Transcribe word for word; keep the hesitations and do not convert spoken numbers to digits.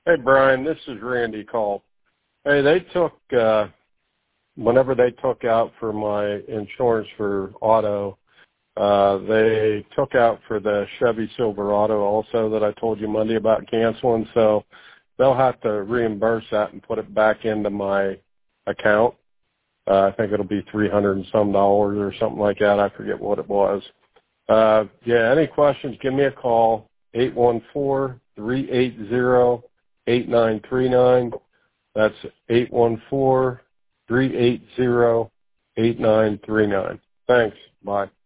Hey, Brian, this is Randy Call. Hey, they took, uh, whenever they took out for my insurance for auto, uh, they took out for the Chevy Silverado also that I told you Monday about canceling. So they'll have to reimburse that and put it back into my account. Uh, I think it'll be three hundred and some dollars or something like that. I forget what it was. Uh, yeah, any questions, give me a call, eight one four, three eight zero, eight nine three nine. That's eight one four, three eight zero, eight nine three nine. Thanks. Bye.